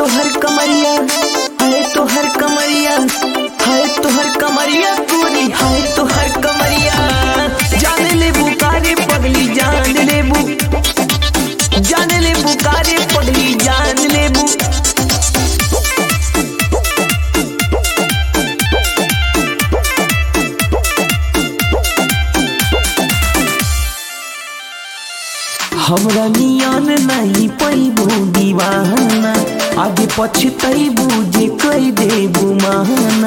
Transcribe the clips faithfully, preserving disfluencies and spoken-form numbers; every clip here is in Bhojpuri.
तोहर कमरिया, हाय तोहर कमरिया, हाय तोहर कमरिया गोरी, हाय तोहर कमरिया। जान ले बुकारे पगली, जान ले बु, जान ले बुकारे पगली, जान ले बु। हमरा नियन नहीं पैबू दीवाना, आगे पछतैबू जे कई देबू माना।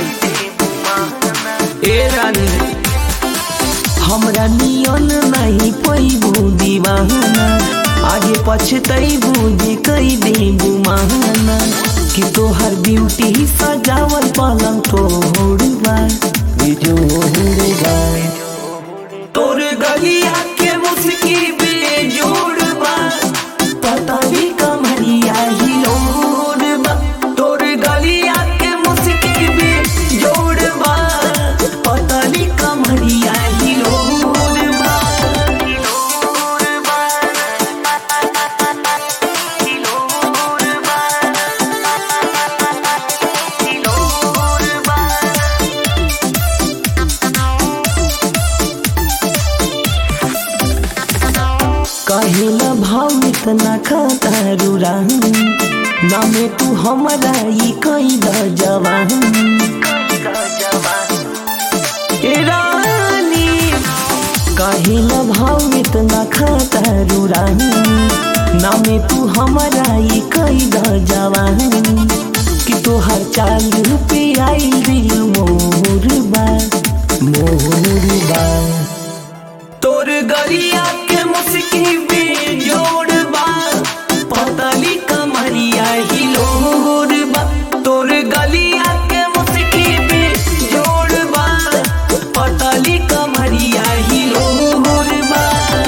ए रानी हमरा नियन नहीं पैबू दीवाना, आगे पछतैबू जे कई देबू माना। कि तोहर ब्यूटी सजावल पलंग तोड़बा जोड़बा, तोर गलिया के मुस्की जोड़बा, पतली कमरिया हिलोड़बा। तोर गलिया के मुस्की भी जोड़बा, पतली कमरिया हिलोड़बा। कहेला भाव इतना खतारू रानी, नामे तू हमारा ई कई द जवान। ए रानी कहेला भाव इतना खतारू रानी, नामे तू हमारा ई कई द जवान। कि तोहर चाल पे आई दिल मोरबा मोरबा, तोर गरिया के मुस्की भी जोड़बा, पतली कमरिया हिलोड़बा। तोर गलिया के मुस्की भी जोड़बा, पतली कमरिया हिलोड़बा।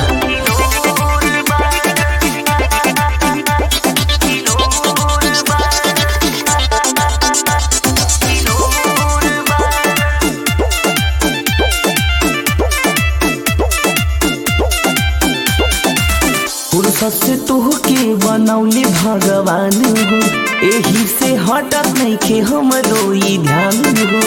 फुर्सत से तोहके बनौले भगवान हो, एही से हटत नइखे हमरो ई ध्यान हो।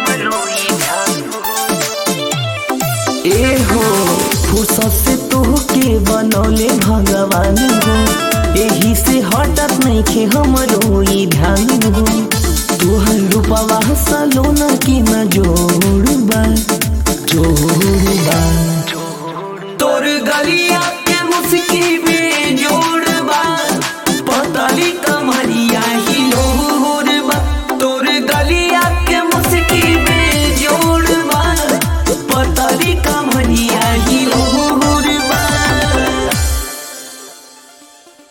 ए हो फुर्सत से तोहके बनौले भगवान हो, एही से हटत नइखे हमरो ई ध्यान हो। तोहर रूपवा सलोना के न जोड़बा जोड़बा, तोर गलिया के मुस्की भी जोड़बा, पतली